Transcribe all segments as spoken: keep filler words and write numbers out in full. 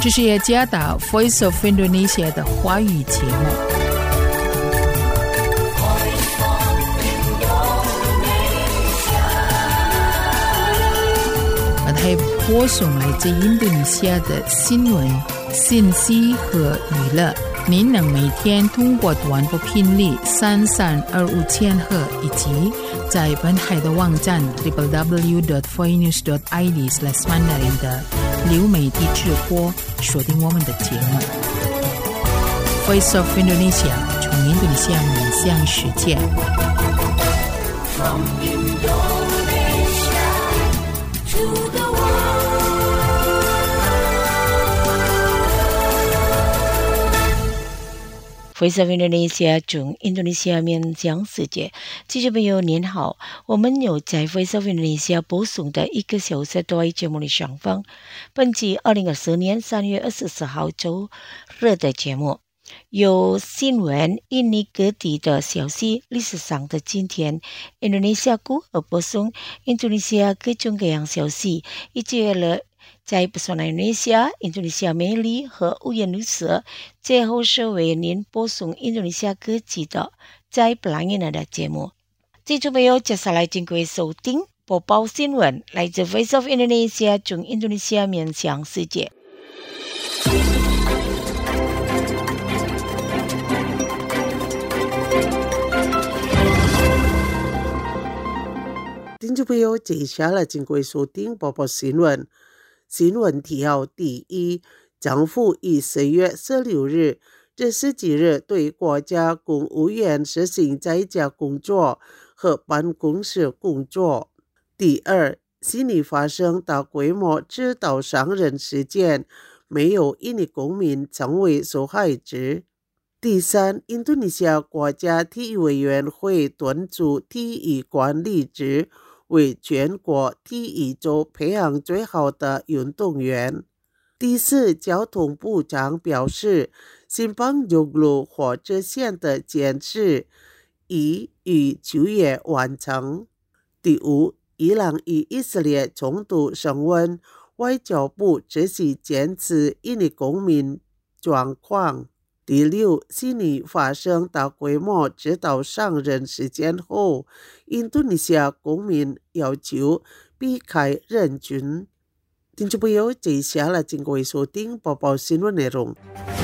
这是雅加达 Voice of Indonesia 的华语节目。它播送来自印度尼西亚的新闻、信息和娱乐。您能每天通过短波频率三三二五千赫，以及在本台的网站 double-u double-u double-u dot voinews dot i d slash mandarin 的流媒体直播锁定我们的节目。Voice of Indonesia 从印度尼西亚面向世界。From Indonesia to the Voice of Indonesia 从印度尼西亚面向世界。听众朋友您好，我们有在 Voice of Indonesia 播送的一个小时多节目的上方。本期二零二四年三月二十四号周日的节目，有新闻、印尼各地的消息、历史上的今天、印度尼西亚股和播送印度尼西亚各种各样消息，以及了在不算印度尼西亚、印度尼西亚美丽和五颜六色，最后是为您播送印度尼西亚各地的在不兰印的节目。听众朋友，接下来请各位收听播报新闻，来自 Voice of Indonesia 从印度尼西亚面向世界。 听众朋友，接下来请各位收听播报新闻。新闻提要：第一，政府于十月十六日至十几日对国家公务员实行在家工作和办公室工作。第二，悉尼发生大规模制刀伤人事件，没有印尼公民成为受害者。第三，印度尼西亚国家体育委员会敦促体育管理局为全国体育周培养最好的运动员。第四，交通部长表示，新邦九路火车线的建设已于九月完成。第五，伊朗与以色列冲突升温，外交部持续监视印尼公民状况。第六，悉尼发生大规模制刀伤人事件后，印度尼西亚公民要求避开人群。听众朋友，接下来请各位收听播报新闻内容。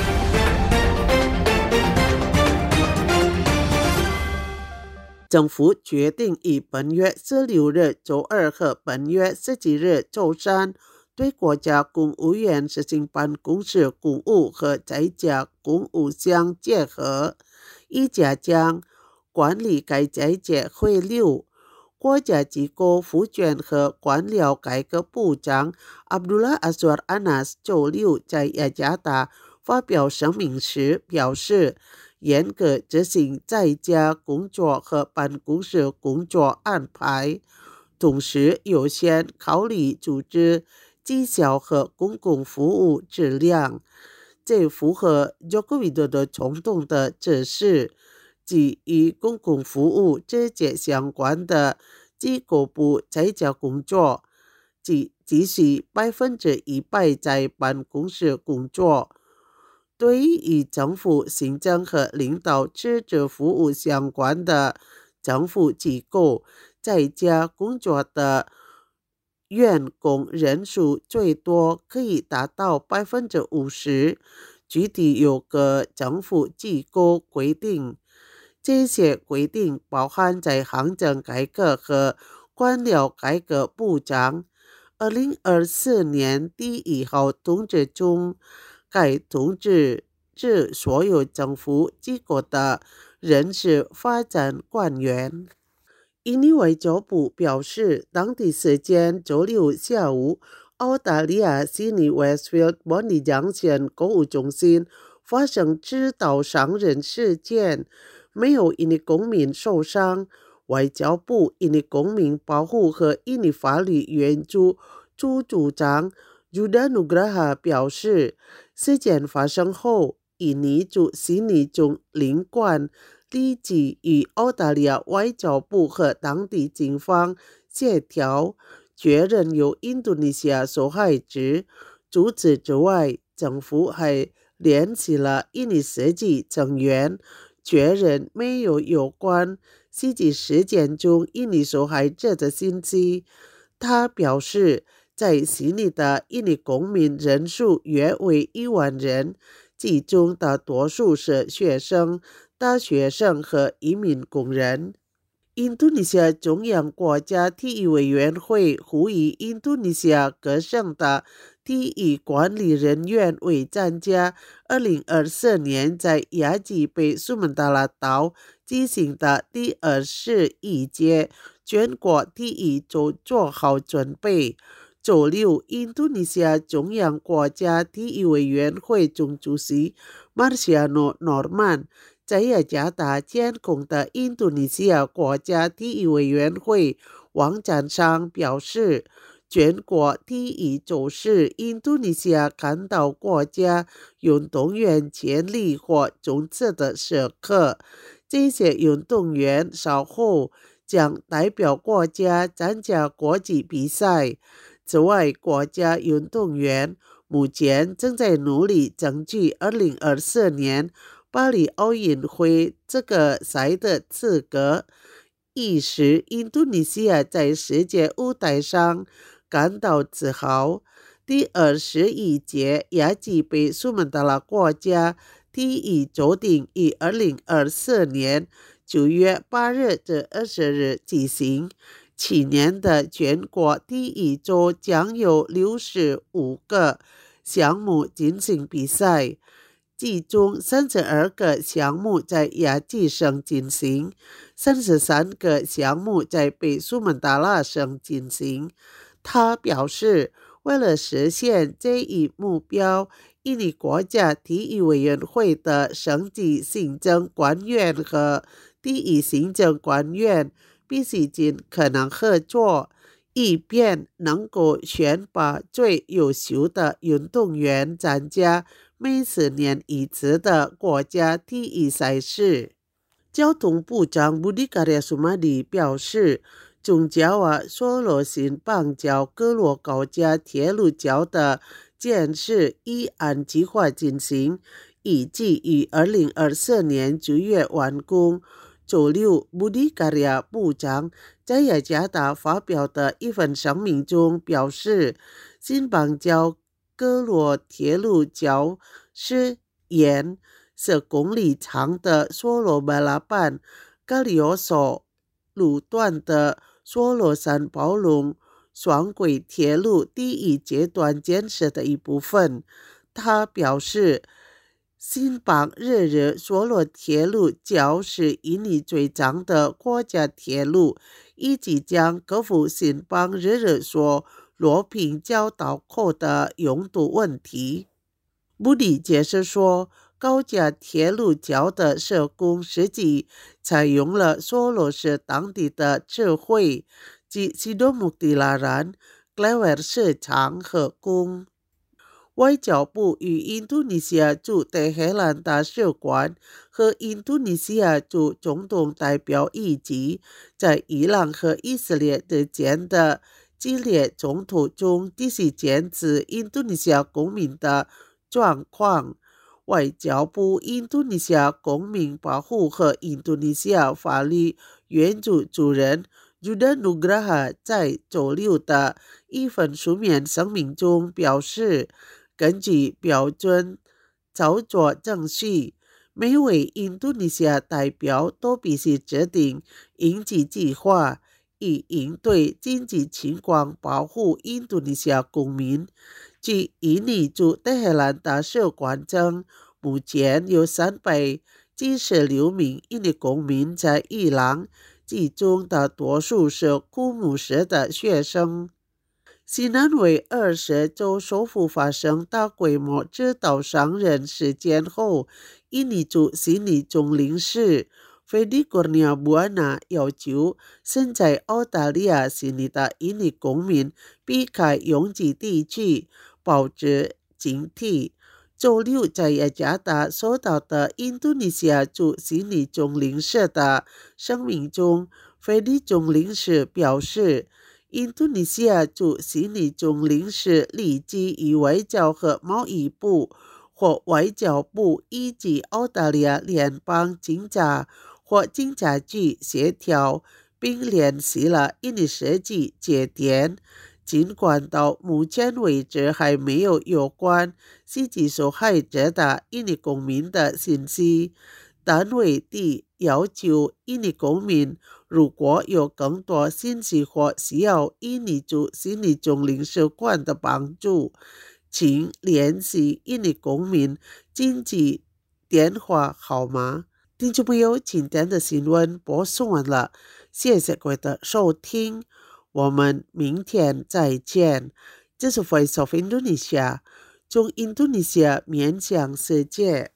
政府决定于本月十六日周二和本月十七日周三对国家公务员实行办公室公务和在家公务相结合，以加强管理该在家汇流。国家机构福建和官僚改革部长 Abdullah Azwar Anas 周六在雅加达发表声明时表示，严格执行在家工作和办公室工作安排，同时优先考虑组织绩效和公共服务质量，这符合 Joko Widodo 冲动的指示，即与公共服务直接相关的机构部在家工作，即继续百分之一百在办公室工作。对于与政府行政和领导职责服务相关的政府机构在家工作的员工人数最多可以达到百分之五十，具体有个政府机构规定。这些规定包含在行政改革和官僚改革部长二零二四年第一号通知中。该通知指所有政府机构的人事发展官员。印尼外交部表示，当地时间周六下午，澳大利亚悉尼 Westfield Bondi Junction 购物中心发生制刀伤人事件，没有印尼公民受伤。外交部印尼公民保护和印尼法律援助处处长 Judah Nugraha 表示，事件发生后，印尼驻悉尼总领馆立即与澳大利亚外交部和当地警方协调，确认有印度尼西亚受害者。除此之外， 政府还联系了印尼实际成员，确认没有有关袭击事件中印尼受害者的信息。他表示，在悉尼的印尼公民人数约为一万人，其中大多数是学生、大学生和移民工人。印度尼西亚中央国家体育委员会呼吁印度尼西亚各省的体育管理人员为参加二零二四年在亚吉贝苏门答腊岛举行的第二十一届全国体育周做好准备。周六，印度尼西亚中央国家体育委员会总主席 Marciano Norman 在雅加达监控的印度尼西亚国家体育委员会网站上表示，全国体育周是印度尼西亚看到国家运动员建立或终止的时刻。这些运动员稍后将代表国家参加国际比赛。此外，国家运动员目前正在努力争取二零二四年巴黎奥运会这个赛的资格，以使印度尼西亚在世界舞台上感到自豪。第二十一届亚吉贝苏门答腊国家体育周定于二零二四年九月八日至二十日举行。去年的全国体育周将有六十五个项目进行比赛，其中三十二个项目在亚吉省进行，三十三个项目在北苏门答腊省进行。他表示，为了实现这一目标，印尼国家体育委员会的省级行政官员和体育行政官员必须尽可能合作，以便能够选拔最优秀的运动员参加每四年一次的国家体育赛事。交通部长 Budi Karya Sumadi 表示，中加瓦索罗新邦交哥罗高架铁路桥的建设已按计划进行，预计于二零二四年九月完工。周六， Budi Karya 部长在雅加达发表的一份声明中表示，新邦交哥罗铁路桥是沿十公里长的索罗巴拉班加里奥索路段的索罗山包龙双轨铁路第一阶段建设的一部分。他表示，新邦日日索罗铁路桥是印尼最长的国家铁路，以及将克服新邦日日索罗平交道口的拥堵问题。布里解释说，高架铁路桥的施工实际采用了索罗市当地的智慧，即Sidomuktilaran、格莱维尔市场和工。外交部与印度尼西亚驻德黑兰大使馆和印度尼西亚驻总统代表以及在伊朗和以色列之间的激烈冲突中继续监视印度尼西亚公民的状况。外交部印度尼西亚公民保护和印度尼西亚法律援助主任 Judah Nugraha 在周六的一份书面声明中表示，根据标准操作程序，每位印度尼西亚代表都必须制定应急计划，以应对紧急情况保护印度尼西亚公民。据印尼驻德黑兰大使馆称，目前有三百七十六名印尼公民在伊朗，其中大多数是库姆市的学生。西南威尔士州首府发生大规模制导伤人事件后，印尼驻悉尼总领事菲迪戈尼亚布安娜要求身在澳大利亚悉尼的印尼公民避开拥挤地区，保持警惕。周六在雅加达收到的印度尼西亚驻悉尼总领事的声明中，菲迪总领事表示， 印度尼西亚驻悉尼总领事立即与外交和贸易部或外交部以及澳大利亚联邦警察或警察局协调，并联系了印尼实际节点。尽管到目前为止还没有有关袭击受害者的印尼公民的信息，单位地要求印尼公民如果有更多信息或需要印尼驻悉尼总领事馆的帮助，请联系印尼公民紧急电话号码。听众朋友，今天的新闻播送完了，谢谢各位的收听，我们明天再见。这是 Voice of Indonesia， 从印度尼西亚面向世界。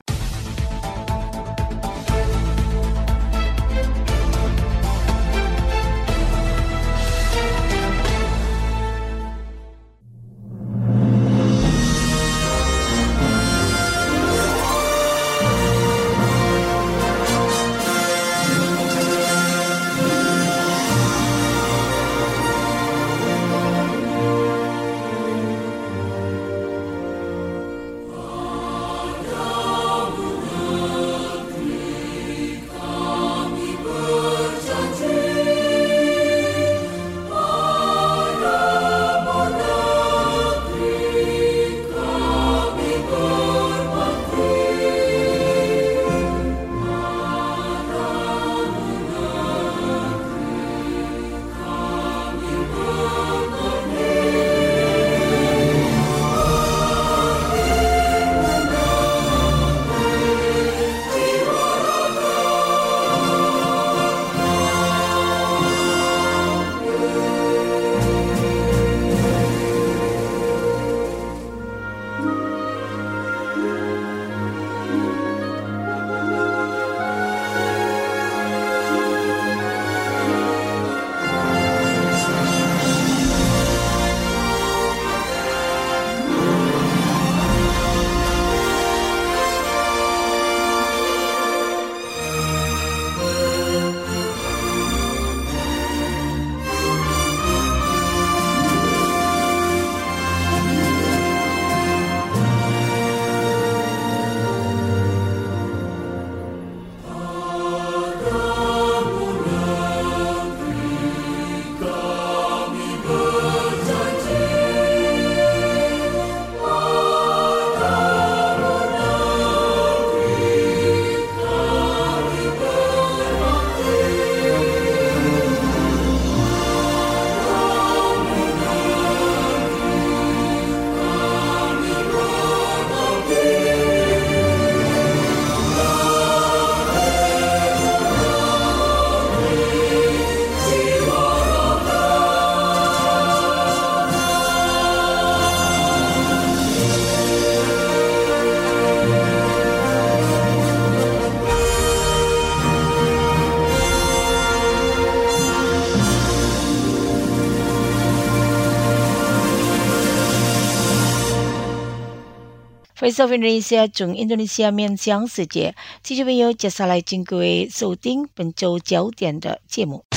Voice of Indonesia 从印度尼西亚面向世界，听众朋友，接下来请各位收听本周焦点的节目。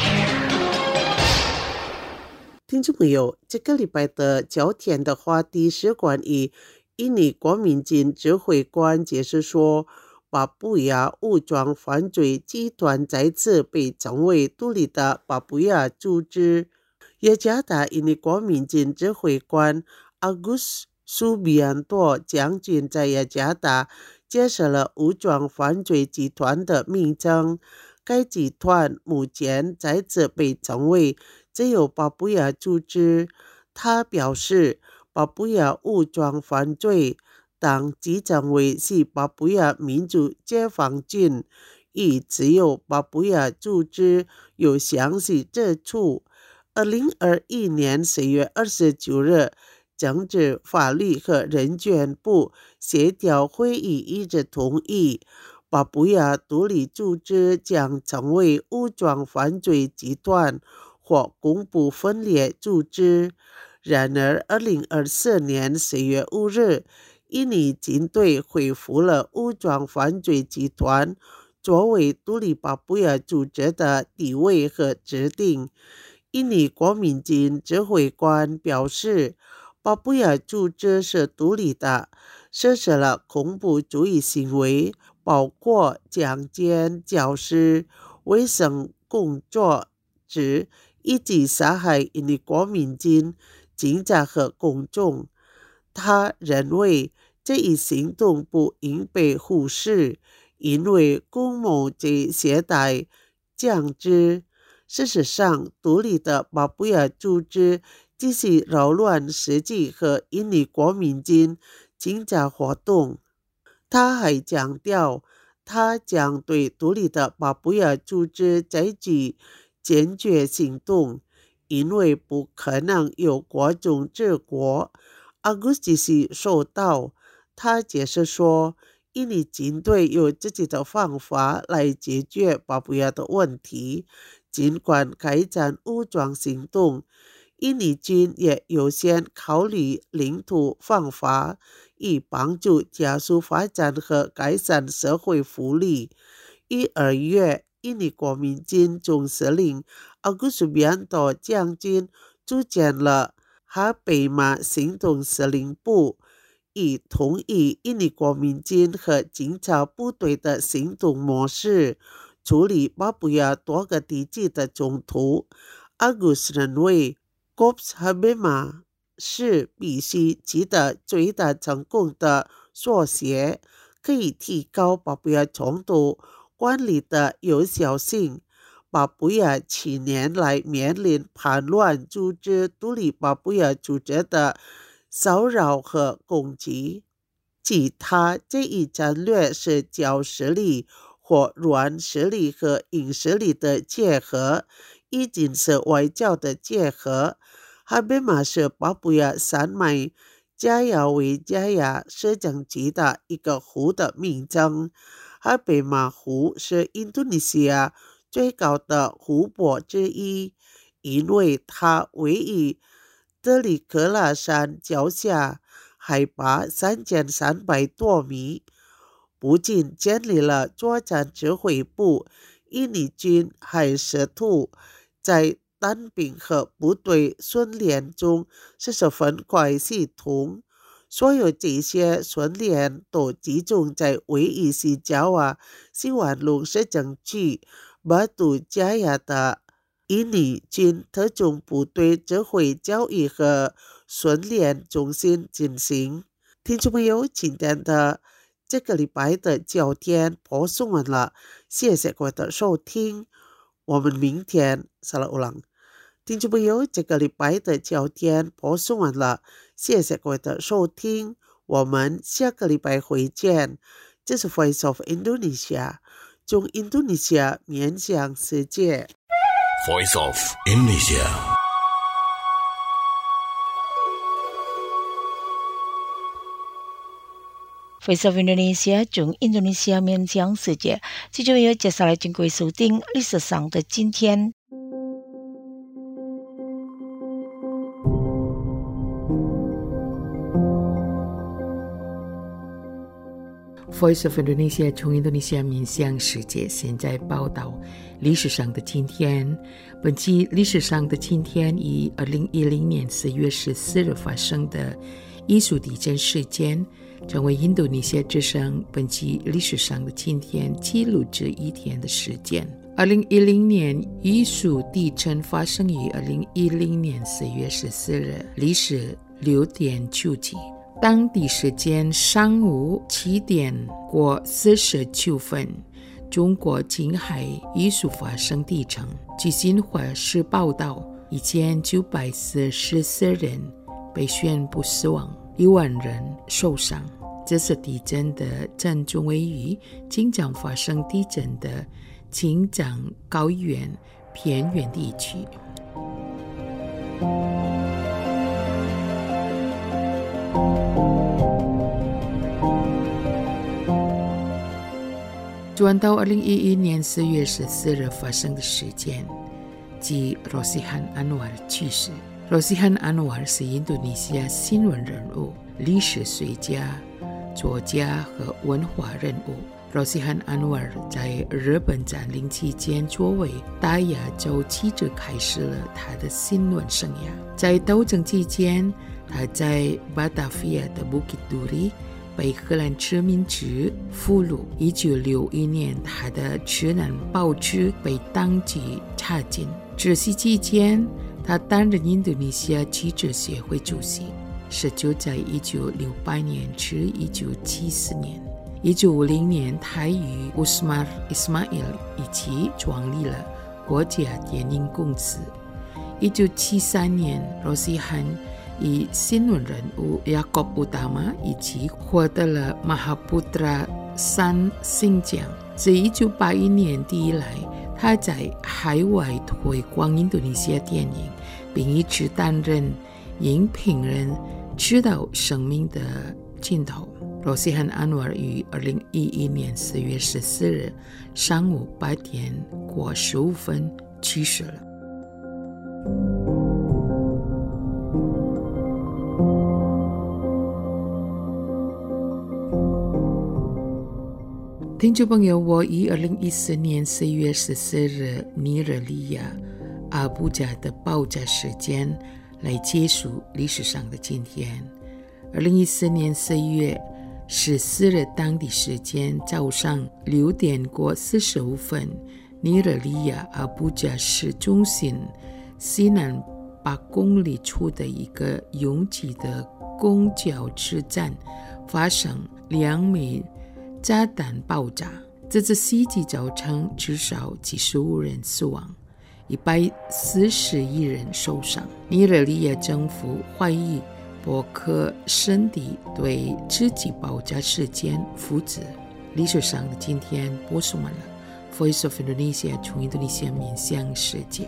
听众朋友，这个礼拜的焦点的话题是关于印尼国民军指挥官解释说，巴布亚武装犯罪集团再次被称为独立的巴布亚组织。雅加达印尼国民军指挥官 Agus Subianto 将军在雅加达介绍了武装犯罪集团的名称。该集团目前再次被称为自由巴布亚组织。他表示，巴布亚武装犯罪党即将为是巴布亚民主解放军与自由巴布亚组织有详细之处。二零二一年十月二十九日，政治法律和人权部协调会议一致同意，巴布亚独立组织将成为武装犯罪集团或恐怖分裂组织。然而二零二四年十月五日，印尼军队恢复了武装犯罪集团作为独立巴布亚组织的地位和指定。 印尼国民军指挥官表示，巴布亚组织是独立的，实施了恐怖主义行为，包括强奸教师、卫生工作者以及杀害印尼国民军警察和公众。他认为这一行动不应被忽视，因为公谋者携带枪支。事实上，独立的巴布亚组织继续扰乱实际和印尼国民军警察活动。他还强调，他将对独立的巴布亚组织采取坚决行动，因为不可能有国中治国。阿古斯继续说道，他解释说，印尼军队有自己的方法来解决巴布亚的问题。尽管开展武装行动，印尼军也优先考虑领土方法，以帮助加速发展和改善社会福利。于二月，印尼国民军总司令阿古斯比安多将军组建了哈贝马行动司令部，以统一印尼国民军和警察部队的行动模式，处理巴布亚多个地区的冲突。阿古斯认为 Corps Habema 是必须取得最大成功的缩写，可以提高巴布亚冲突管理的有效性。巴布亚七年来面临叛乱组织独立巴布亚组织的骚扰和攻击。其他这一战略是较实力或软实力和硬实力的结合，已经是外交的结合。哈贝马是巴布亚山脉加亚维加亚摄政区的一个湖的名称。哈贝马湖是印度尼西亚最高的湖泊之一，因为它位于德里克拉山脚下，海拔三千三百多米。不仅建立了作战指挥部，印尼军还试图在单兵和部队训练中实施分块系统。所有这些训练都集中在位于西爪哇西瓦隆市政区巴杜加亚的印尼军特种部队指挥教育和训练中心进行。听众朋友，今天的这个礼拜的焦点播送完了，谢谢各位的收听，我们明天再来ulang。听众朋友，这个礼拜的焦点播送完了，谢谢各位的收听，我们下个礼拜会见。这是 Voice of Indonesia， 从印度尼西亚面向世界。 Voice of Indonesia。 Voice of Indonesia 从印度尼西亚面向世界，这就要接下来经过收听历史上的今天。 Voice of Indonesia 从印度尼西亚面向世界，现在报道历史上的今天。本期历史上的今天以二零一零年四月十四日发生的伊苏地震事件，成为印度尼西亚之声本期历史上的今天记录这一天的事件。二零一零年伊苏地震发生于二零一零年四月十四日，历时六点九级。当地时间上午七点过四十九分，中国近海伊苏发生地震。据新华社报道，一千九百四十四人被宣布死亡，一万人受伤。这次地震的震中位于经常发生地震的青藏高原偏远地区。转到二零一一年四月十四日发生的事件，即罗西汉安瓦尔去世。罗西汉安瓦尔是印度尼西亚新闻人物、历史学家、作家和文化人物。 Rosihan Anwar 在日本占领期间作为大亚洲记者开始了他的新闻生涯。在斗争期间，他在巴达维亚的 Bukit Duri 被荷兰殖民者俘虏。一九六一年，他的指南报纸被当即查禁。这期期间，他担任印度尼西亚记者协会主席。是就在一九六八年至一九七四年。一九五零年，他与 Usmar Ismail 一起创立了国家电影公司。一九七三年， Rosihan 与新闻人物 Yaakob Utama 一起获得了 Mahaputra 三星奖。自一九八一年底以来，他在海外推广印度尼西亚电影，并一直担任影评人，直到生命的尽头。Rosihan Anwar 于二零一一年四月十四日上午八点过十五分去世了。听众朋友，我于二零一四年四月十四日尼日利亚阿布加的爆炸事件来结束历史上的今天。二零一四年四月十四日当地时间早上六点过四十五分，尼日利亚阿布加市中心西南八公里处的一个拥挤的公交车站发生两枚炸弹爆炸，这次袭击造成至少几十五人死亡，一百四十一人受伤。尼日利亚政府怀疑伯克圣地对这起爆炸事件负责。历史上的今天播送完了。Voice of Indonesia 从印度尼西亚面向世界。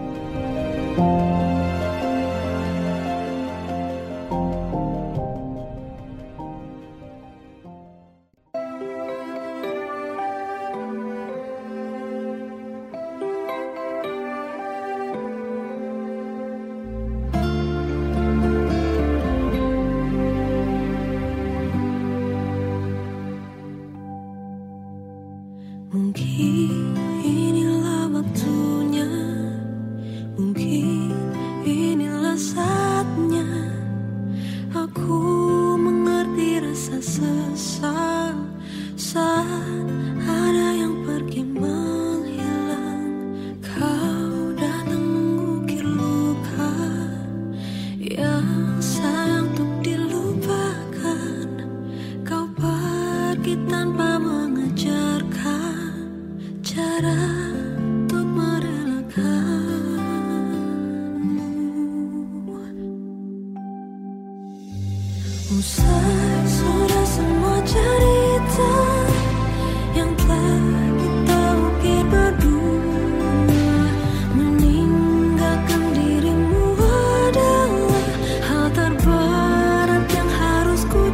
Mungkin inilah waktunya, mungkin inilah saatnya aku mengerti rasa sesal saat ada yang pergi menghilang. Kau datang mengukir luka yang sayang untuk dilupakan. Kau pergi tanpa mengajarkan cara untuk merelakanmu. Usai sudah semua cerita yang telah kita ukir berdua, meninggalkan dirimu adalah hal terberat yang harus ku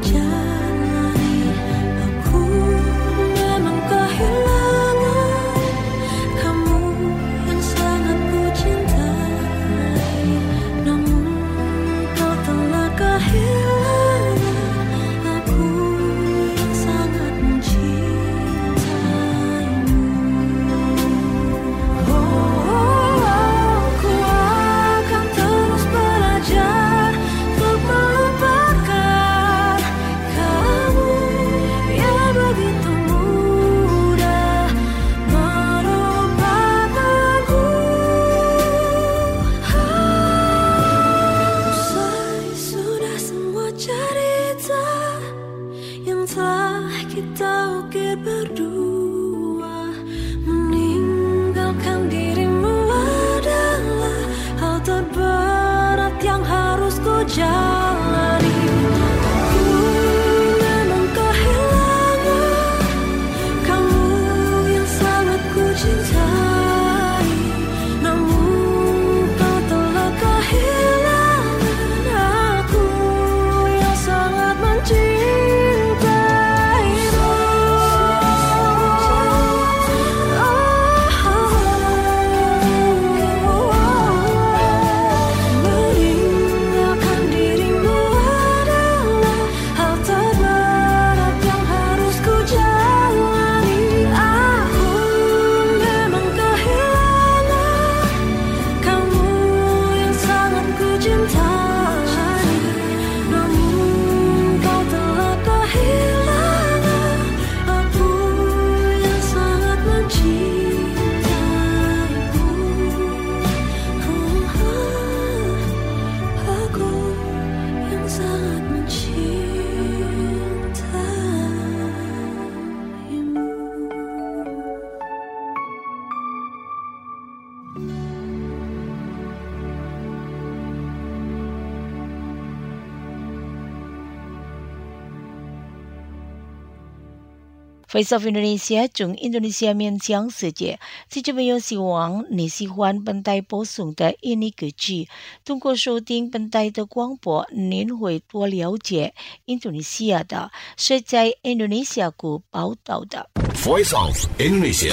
jalani. Aku memang kehilangan Voice of Indonesia 从印度尼西亚面向世界，听众朋友希望你喜欢本台播送的印尼歌曲。通过收听本台的广播，您会多了解印度尼西亚的是在印度尼西亚国报道的。 Voice of Indonesia。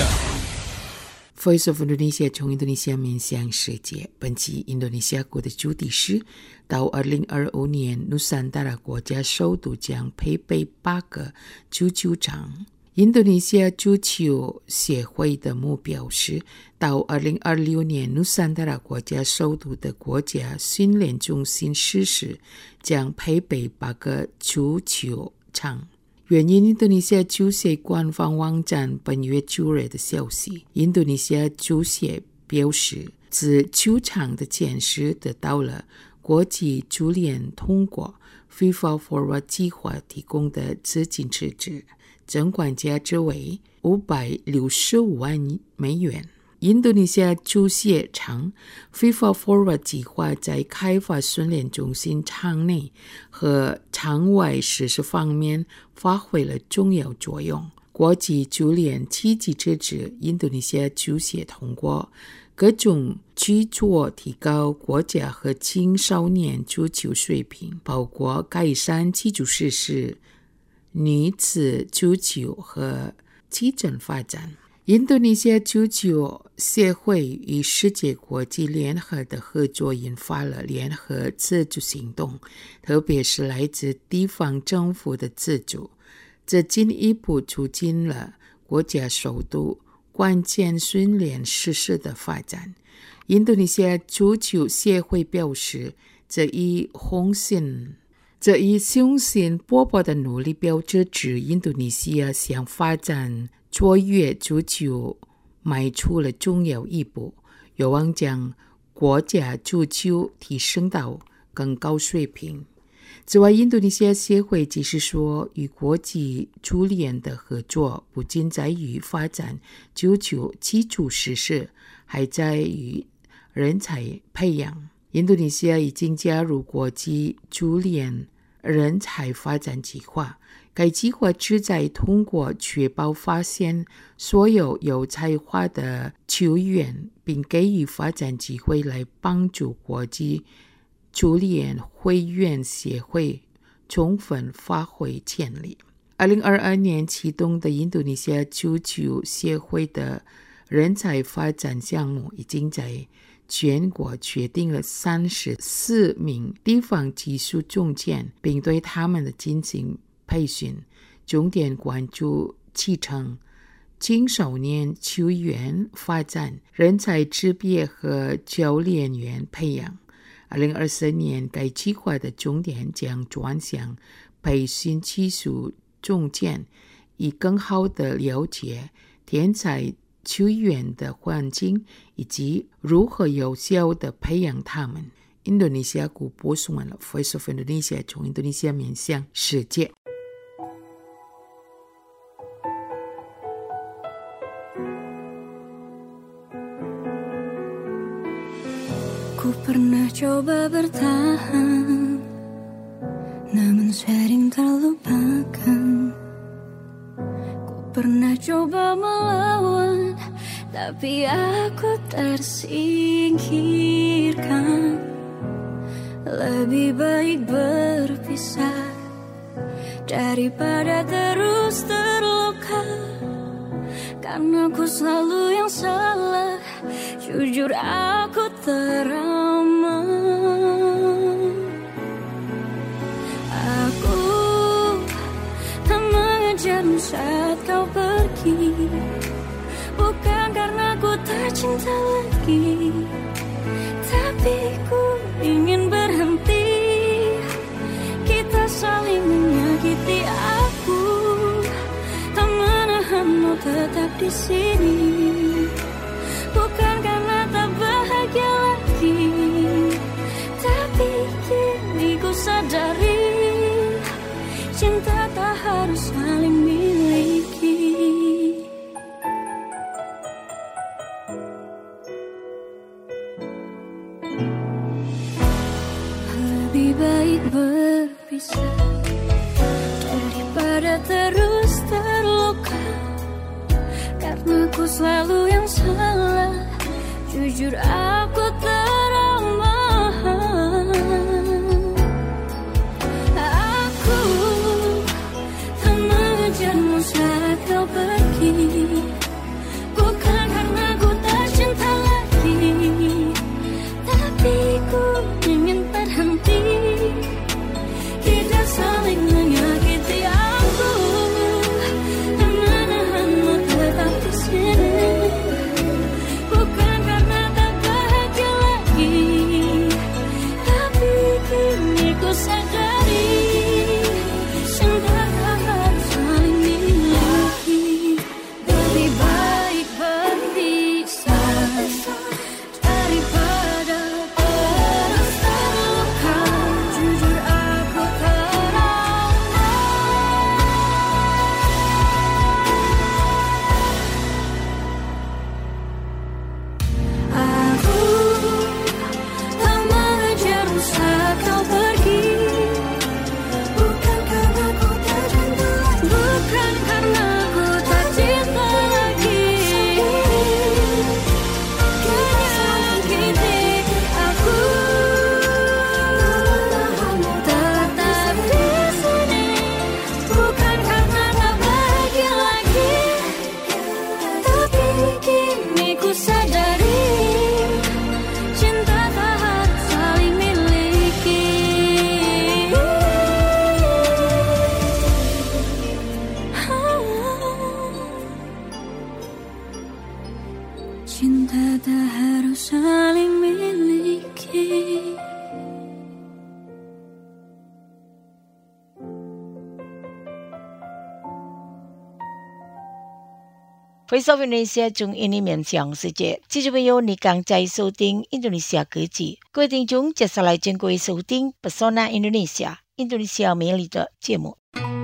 Voice of Indonesia 从印度尼西亚面向世界，本期印度尼西亚国的主题是到二零二五年 Nusantara 国家首都将配备八个足球场。印度尼西亚足球协会的目标是到二零二六年 Nusantara 国家首都的国家训练中心设施将配备八个足球场。原因印度尼西亚足协官方网站本月九日的消息，印度尼西亚足协表示，自球场的建设得到了国际足联通过 FIFA Forward 计划提供的资金支持，总管价值为五百六十五万美元。印度尼西亚足协称 FIFA Forward 计划在开发训练中心场内和场外设施方面发挥了重要作用。国际足联积极支持印度尼西亚足协通过各种举措提高国家和青少年足球水平，包括改善基础设施、女子足球和基层发展。印度尼西亚足球协会与世界国际联合的合作引发了联合资助行动，特别是来自地方政府的资助，这进一步促进了国家首都关键训练设施的发展。印度尼西亚足球协会表示，这一红线这一雄心勃勃的努力标志着印度尼西亚向发展卓越足球迈出了重要一步，有望将国家足球提升到更高水平。此外，印度尼西亚协会解释说，与国际足联的合作不仅在于发展足球基础设施，还在于人才培养。印度尼西亚已经加入国际足联人才发展计划，该计划旨在通过确保发现所有有才华的球员，并给予发展机会来帮助国际足联会员协会充分发挥潜力。二零二二年启动的印度尼西亚足球协会的人才发展项目已经在全国确定了三十四名地方技术总监，并对他们的进行培训，重点关注基层青少年球员发展、人才识别和教练员培养。二零二四年，该计划的重点将转向培训技术总监，以更好地了解天才球员的环境以及如何有效地培养他们。印度尼西亚国播送完了 Voice of Indonesia 从印度尼西亚面向世界。 Ku pernah coba bertahan, namun sering terlupakan. Ku pernah coba melawan, tapi aku tersingkirkan. Lebih baik berpisah daripada terus terluka, karena aku selalu yang salah. Jujur aku trauma. Aku tak mengejarmu saat kau pergi, bukan karena ku tak cinta lagi, tapi ku ingin berhenti. Kita saling menyakiti, aku tak menahanmu tetap di sini, bukan karena tak bahagia lagi, tapi kini ku sadari cinta tak harus saling miliki. Lebih baik berpisah daripada terus terluka, selalu yang salah. Jujur aku trauma. Aku tak mengejarmu saat kau pergi. Bukan karena ku tak cinta lagi, tapi ku ingin berhenti. Kita saling menyakiti aku dan menahanmu tetap di sini. Bukan karena tak bahagia lagi, tapi kini ku sadari cinta tak harus saling miliki. Lebih baik berpisah daripada terus terluka. Jujur aku trauma. Aku tak mengejarmu saat kau pergi. Bukan karena ku tak cinta lagi, bukan karena ku tak cinta lagi. Menyakiti aku, tetap di sini. Bukan karena tak bahagia lagi, tapi kini ku sadari cinta tak harus saling miliki. Cinta tak harus saling miliki. Voice of Indonesia 中印尼面向世界，听众朋友，你刚在收听印度尼西亚科技。各位听众，接下来请各位收听 Pesona Indonesia 印度尼西亚美丽的节目。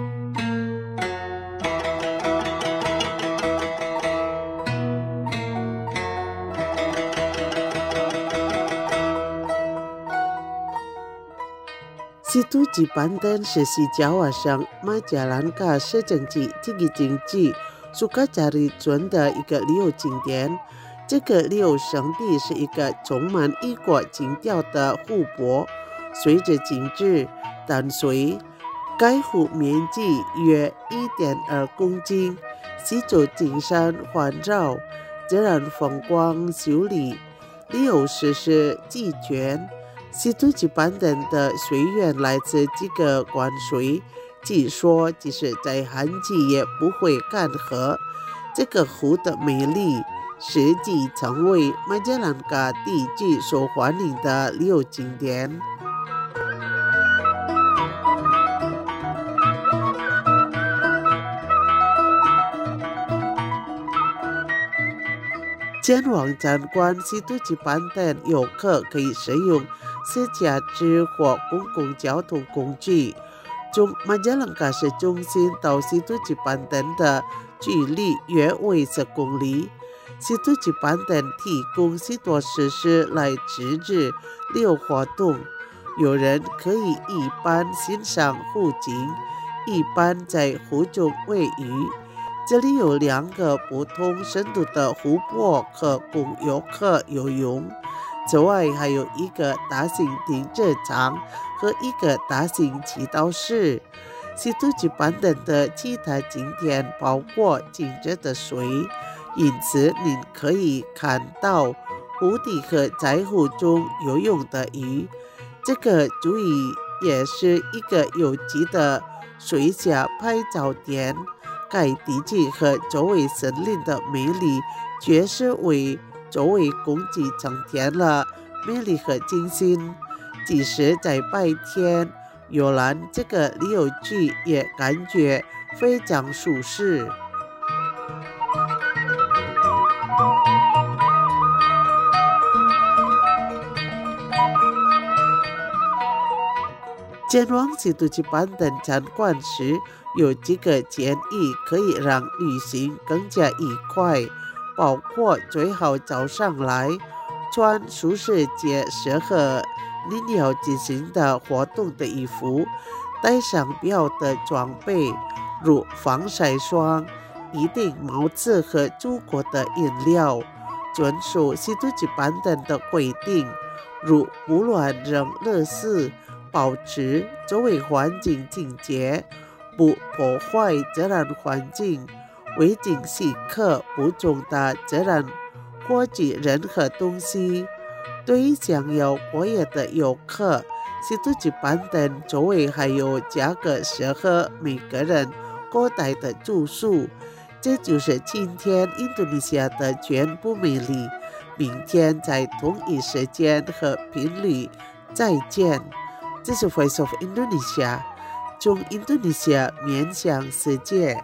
Situ Cipanten是西爪哇省马加兰卡市政区这个经济苏卡加里村的一个旅游景点。这个旅游胜地是一个充满异国情调的湖泊，随着景致淡水。该湖面积约 一点二公斤，四周景山环绕，自然风光秀丽，旅游设施齐全。Situ Cipanten 的水源来自几个灌水，据说即使在旱季也不会干涸。这个湖的美丽实际成为马加兰卡地区受欢迎的旅游景点。前往参观Situ Cipanten，游客可以使用私家车或公共交通工具。从马加兰卡市中心到Situ Cipanten的距离约为十公里。Situ Cipanten提供许多设施来支持旅游活动，有人可以一般欣赏湖景，一般在湖中喂鱼。这里有两个不同深度的湖泊可供游客游泳，此外还有一个大型停车场和一个大型祈祷室。Situ Cipanten的其他景点包括清澈的水，因此您可以看到湖底和在湖中游泳的鱼。这个主意也是一个有机的水下拍照点。该地区和周围森林的美丽，确实为周围空气增添了美丽和清新。即使在白天，游览这个旅游区也感觉非常舒适。前往Situ Cipanten参观时，有几个建议可以让旅行更加愉快，包括最好早上来，穿舒适且适合您要进行的活动的衣服，带上必要的装备，如防晒霜、 一定毛字和中国的饮料，遵守习主席版本的规定，如不乱扔垃圾，保持周围环境清洁，不破坏自然环境，未经许可不重大自然或者任何东西。对于想要过夜的游客，习主席版本周围还有加个适合每个人过待的住宿。这就是今天印度尼西亚的全部魅力。明天在同一时间和频率再见。这是 Voice of Indonesia， 从印度尼西亚面向世界。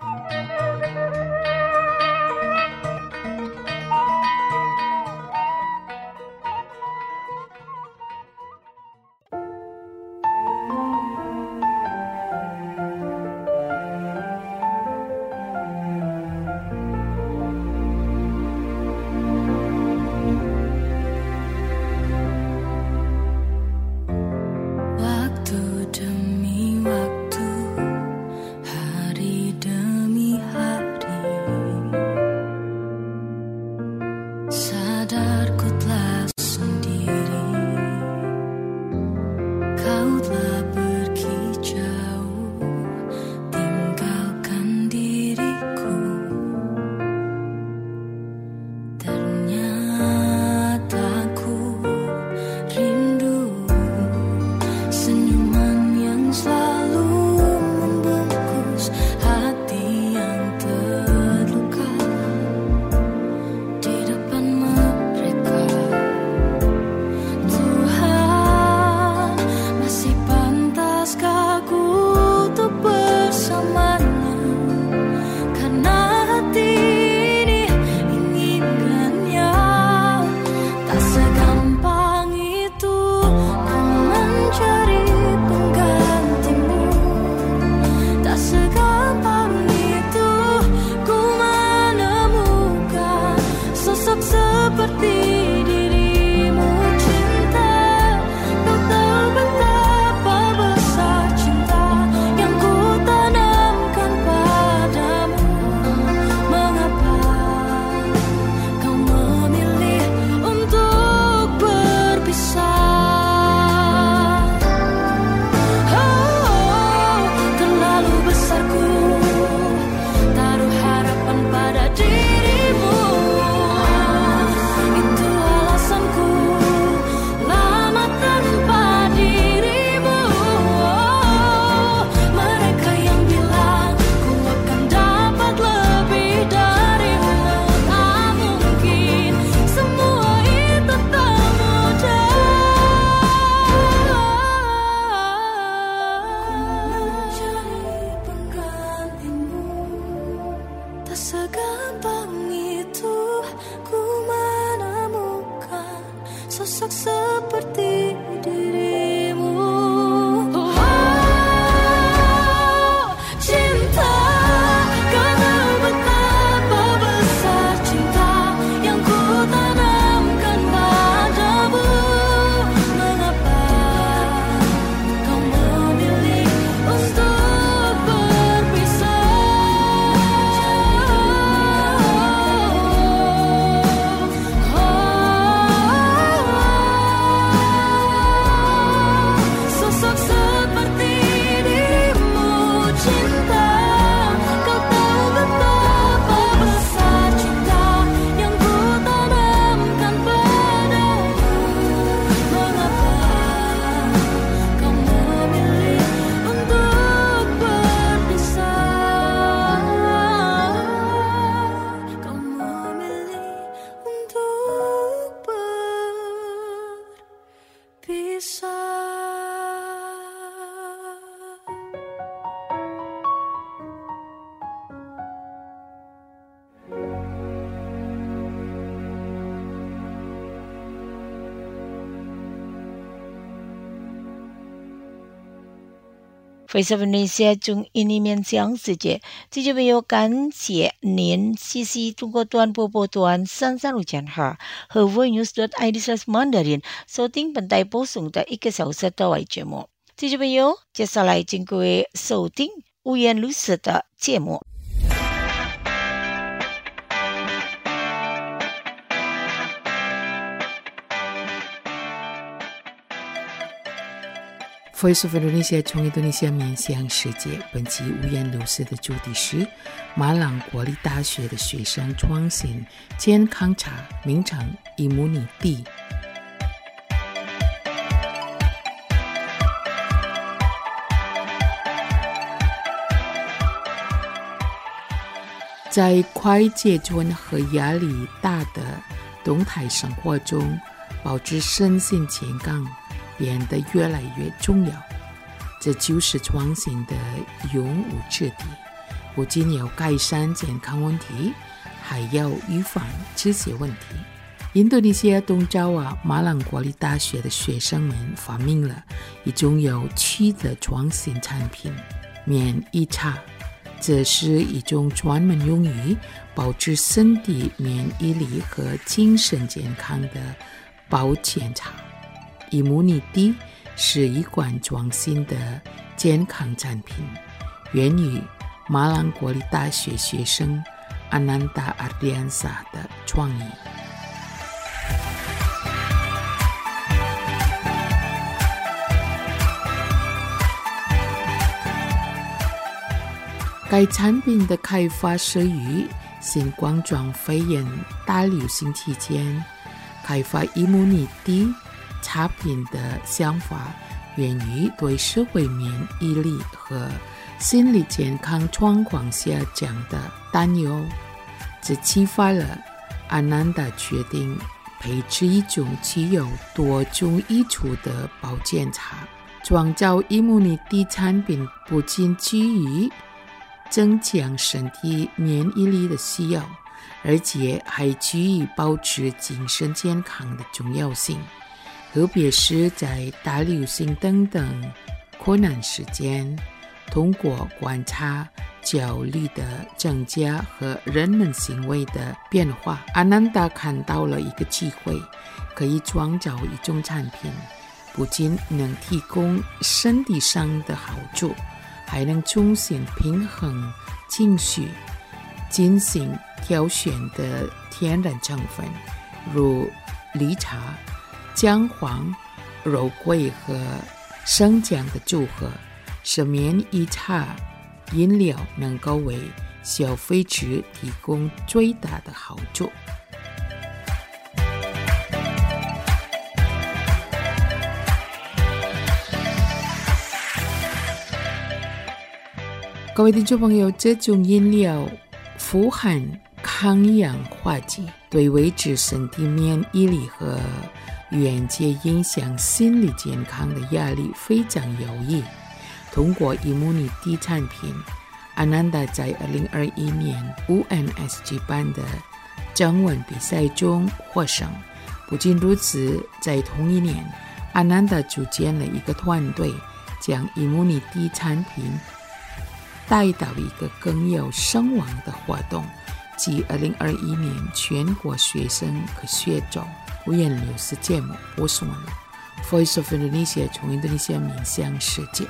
Voice of Indonesia 从印尼面向世界，这就没有感谢您西西中国端播播端三三六千赫和 voinews dot i d slash mandarin 收听本台播送的一个小时的外节目。这就没有，接下来请各位收听五颜六色的节目。 Voice of Indonesia 从印度尼西亚面向世界，本期无言流失的主题是马朗国立大学的学生创新健康茶，名称 Immunity。在快节奏和压力大的动态生活中，保持身心健康变得越来越重要，这就是创新的永无止境。不仅要改善健康问题，还要预防这些问题。印度尼西亚东爪哇马朗国立大学的学生们发明了一种有趣的创新产品——免疫茶。这是一种专门用于保持身体免疫力和精神健康的保健茶。Immunity 是一款创新的健康产品，源于马朗国立大学学生 Ananda Ardiansa 的创意。该产品的开发始于新冠状肺炎大流行期间，开发 Immunity 产品的想法源于对社会免疫力和心理健康状况下降的担忧，这启发了安南达决定配置一种具有多种益处的保健茶。创造 Immunity 产品不仅基于增强身体免疫力的需要，而且还基于保持精神健康的重要性，特别是在大流行等等困难时间。通过观察焦虑的增加和人们行为的变化，阿南达看到了一个机会，可以创造一种产品，不仅能提供身体上的好处，还能重新平衡情绪，进行挑选的天然成分，如绿茶、姜黄、肉桂和生姜的组合，使免疫茶饮料能够为消费者提供最大的好处。各位听众朋友，这种饮料富含抗氧化剂，对维持身体免疫力和缓解影响心理健康的压力非常有益。通过 Immunity 产品，阿南达在二零二一年 U N S 举办的征文比赛中获胜。不仅如此，在同一年，阿南达组建了一个团队，将 Immunity 产品带到一个更有声望的活动，即二零二一年全国学生科学周五颜六色节目播送了 Voice of Indonesia 从印度尼西亚面向世界。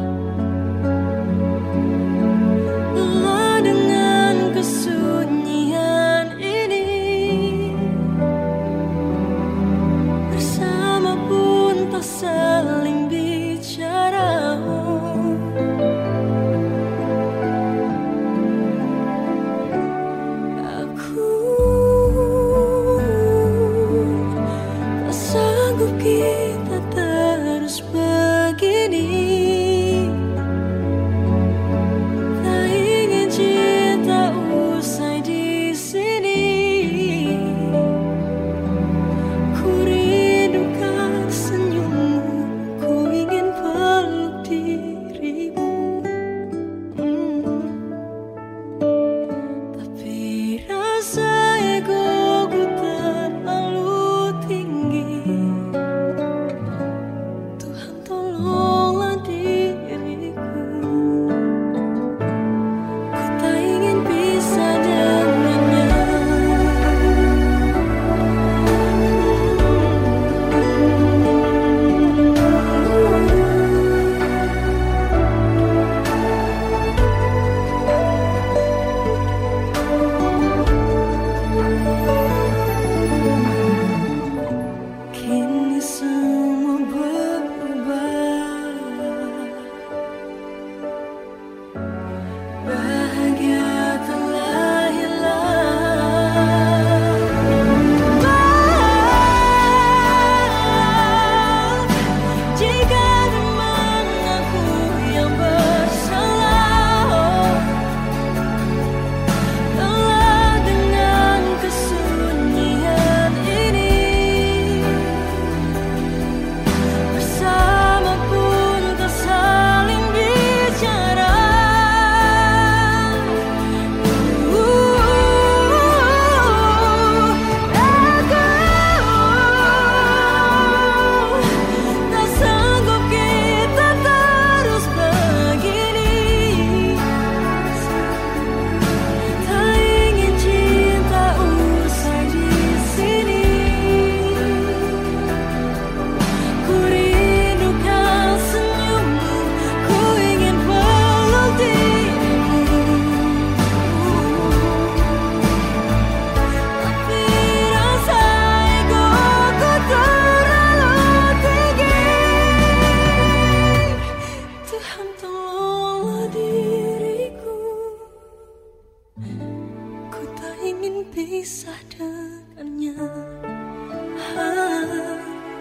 Lelah dengan kesunyian pisah dengannya. Ah,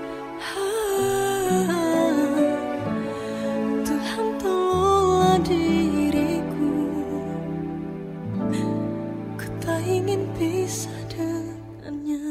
ah, Tuhan tolonglah diriku, ku tak ingin pisah dengannya.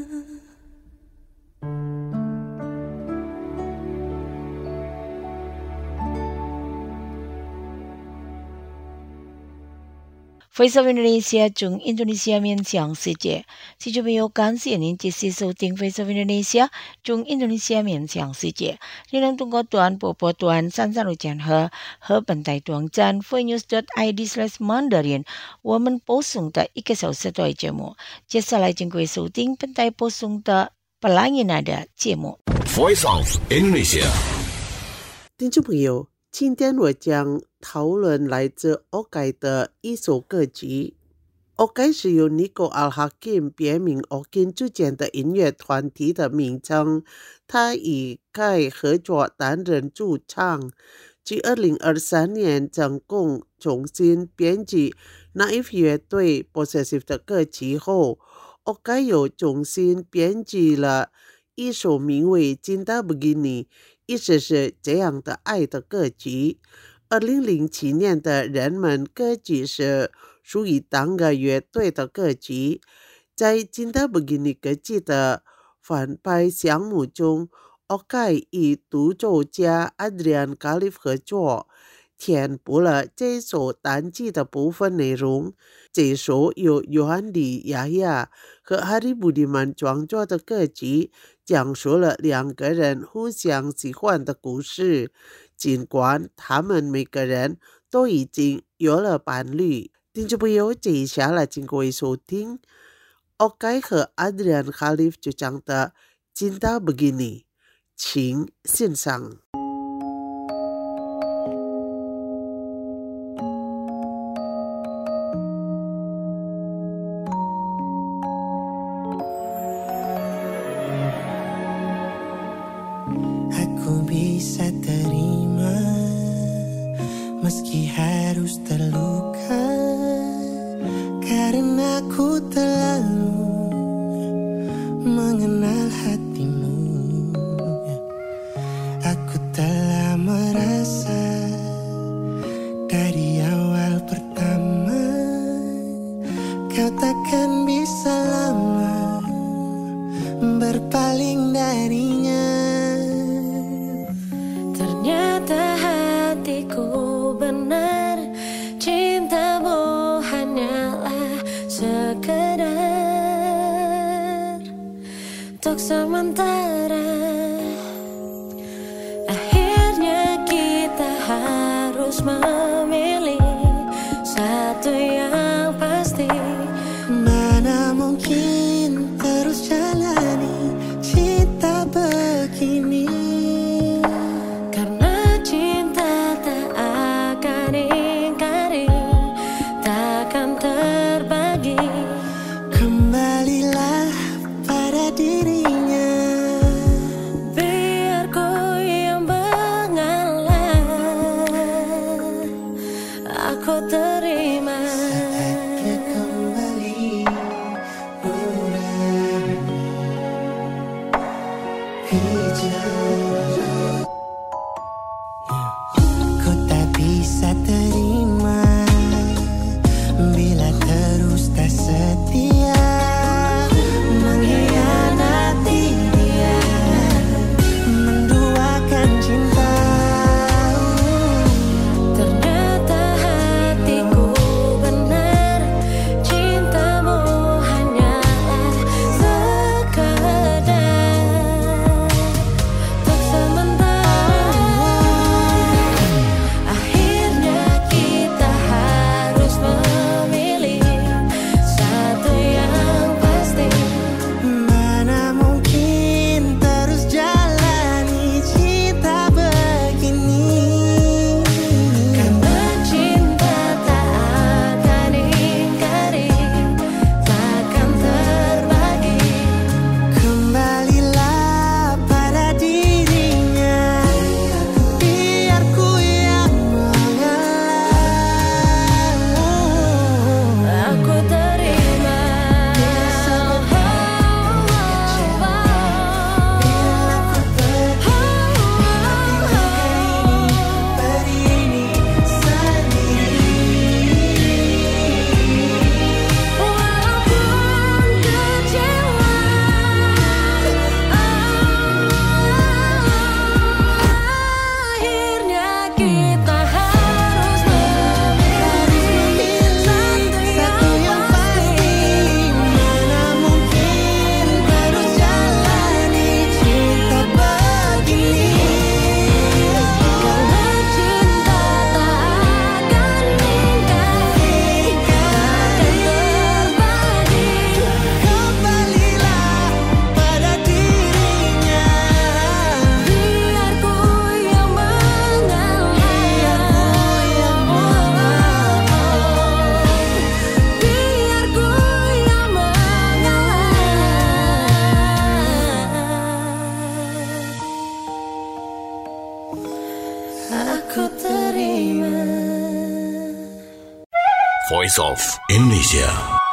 Voice of Indonesia 中印度尼西亚面向世界，听众朋友，感谢您继续收听 Voice of Indonesia 中印度尼西亚面向世界。您能通过短波波段三三六千赫和本台网站 voicenews dot i d slash mandarin 我们播送的一个小时的节目。接下来，请各位收听本台播送的 Pelangi Nada 节目。 Voice of Indonesia。 听众朋友，今天我将讨论来自 Okai 的一首歌曲。Okai 是由 Nico Al-Hakim 别名 Okin 组建的音乐团体的名称，他以 Kai 合作担任主唱。继二零二三年成功重新编辑 Naif 乐队 Possessive 的歌曲后， Okai 又重新编辑了一首名为 Cinta Begini， 意思是这样的爱的歌曲。二零零七年的人们歌曲是属于当个乐队的歌曲。在 Cinta Begini 歌曲的翻拍项目中， Okai 与独奏家 Adrian Khalif 合作，填补了这首单曲的部分内容。这首由 Yohandi Yahya 和 Hari Budiman 创作的歌曲，讲述了两个人互相喜欢的故事，尽管他们每个人都已经有了伴侣。听众朋友，接下来请各位收听 Okai 和 Adrian Khalif 主唱的 Cinta Begini， 请欣赏。 Aku bisa terima meski harus terluka, karena aku terlalu mengenal hatimu. Aku telah merasa dari awal pertama kau takkan bisa lama berpaling darinya. Ternyata hatiku benar, cintamu hanyalah sekedar untuk sementara. Akhirnya kita harus memilih satu yang pasti. Mana mungkin terus jalani cinta begini, Karena cinta tak akan ingkari, takkan terbagi. kembalilah pada dirinya. Biar ku yang mengalah, aku terima. Saatnya kembali mengurangi bicara. Ku tak bisa terima bila terus tak setia, mengkhianati dia, menduakan cinta. Ternyata hatiku benar, cintamu hanyalah sekedar Voice of Indonesia.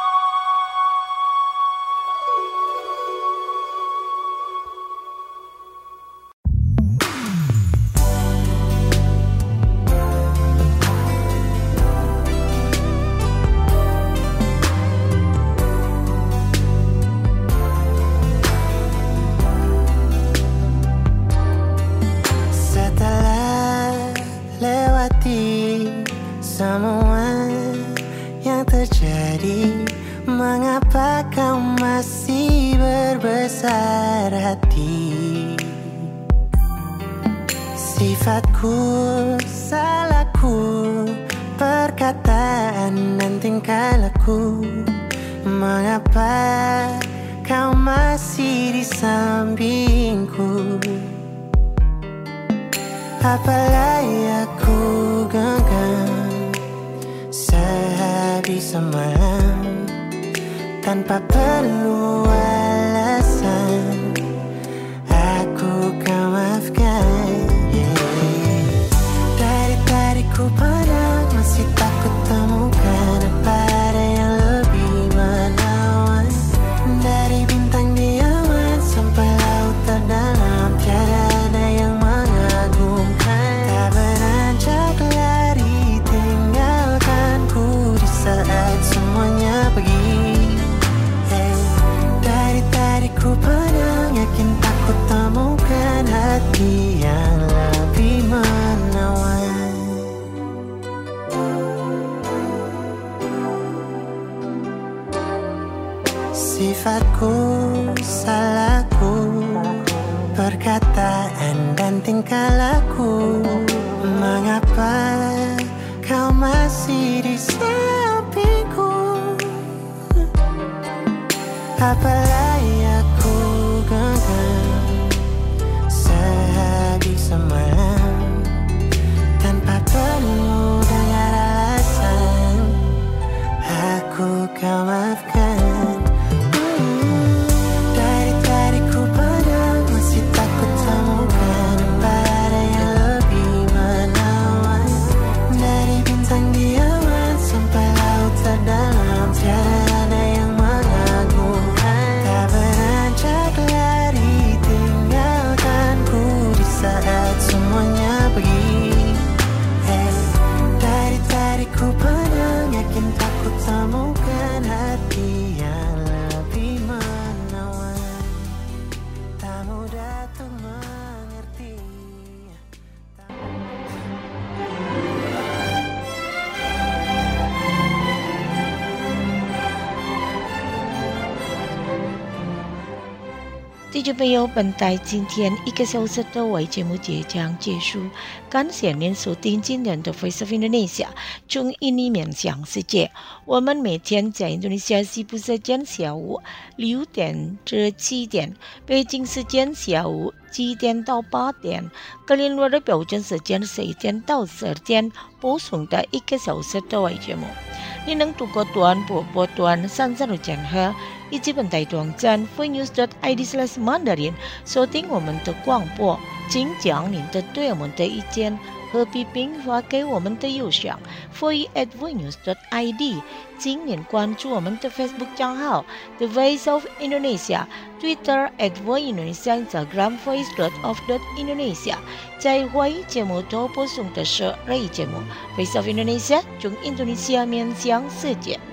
Setelah lewati semua yang terjadi, mengapa kau masih berbesar hati? Sifatku, salahku, perkataan dan tingkah laku, mengapa kau masih di sampingku? Apalagi aku genggam sehabis semalam tanpa perlu alasan, aku kau maafkan. Dari tadi ku pandang, masih takut temukan apa ada yang lebih menawan. Dari bintang di awan sampai laut terdalam, tiada ada yang mengagumkan. Tak beranjak lari tinggalkanku di saat semuanya pergi. Hey, dari tadi ku pandang, yakin takut temukan hati yang lebih menawan. Sifatku, salahku, perkataan dan tingkah laku, mengapa kau masih di sampingku? Apalagi aku genggam sehabis semalam tanpa perlu dengar alasan, aku kau maafkan. Dari tadi ku pandang, masih takut temukan apa ada yang lebih menawan. Dari bintang di awan sampai laut terdalam, tiada ada yang mengagumkan. Tak beranjak lari tinggalkanku di saat semuanya pergi. Hey, dari tadi ku pandang, yakin takut temukan hati yang lebih menawan. Tak mudah untuk mengerti. 《听众朋友，本台今天一个小时的微节目即将结束，感谢您收听今天的 Voice of Indonesia 从印尼面向世界。我们每天在印度尼西亚西部时间下午六点至七点，北京时间下午七点到八点，格林威治标准时间十一点到十二点播送的一个小时的微节目。你能度过短波波段三十六减赫。以及本台网站 voinews dot i d slash mandarin 收听我们的广播，请将您的对我们的意见和批评发给我们的邮箱 voice at voinews dot i d， 请您关注我们的 Facebook 账号 The Voice of Indonesia，Twitter at voice Indonesia，Instagram voice dot of dot Indonesia。在华语节目都播送的是日语节目 Voice of Indonesia 从印度尼西亚面向世界。